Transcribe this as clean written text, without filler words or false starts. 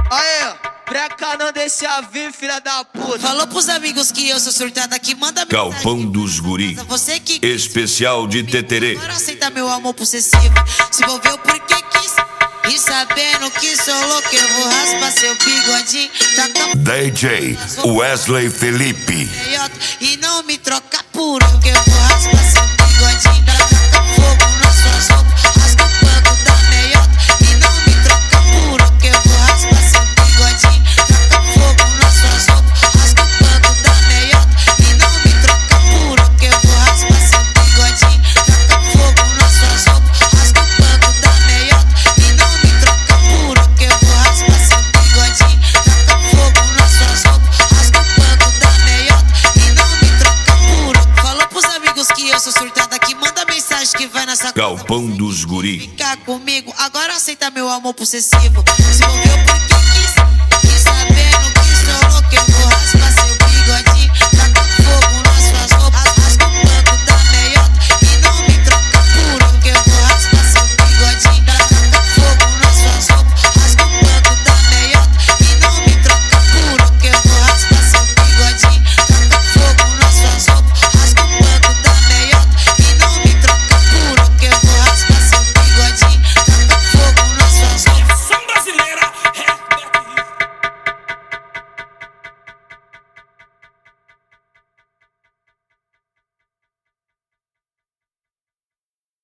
Aê, breca não deixa vir, filha da puta. Falou pros amigos que eu sou surtada que manda mensagem. Galpão dos Guri, Você que especial de Teterê. agora aceita meu amor possessivo. Se envolveu porque quis. E sabendo que sou louco, eu vou raspar seu bigodinho. Taca DJ Wesley Felipe. e não me troca por um, que eu vou raspar seu bigodinho. Taca fogo nas suas roupas, rasga o banco da meiota. E não me troca por um, que eu vou raspar seu bigodinho. Taca fogo nas suas roupas, rasga o banco da meiota. E não me troca por um, que eu vou raspar seu bigodinho. Taca fogo nas suas roupas, rasga o banco da meiota. E não me troca por um, que eu vou raspar seu bigodinho. Taca fogo nas suas roupas, rasga o banco da meiota. E não me troca por um. Falou pros amigos que eu sou surtada que manda mensagem que vai nessa Galpão dos Guri. ficar comigo. Agora aceita meu amor possessivo. Se envolveu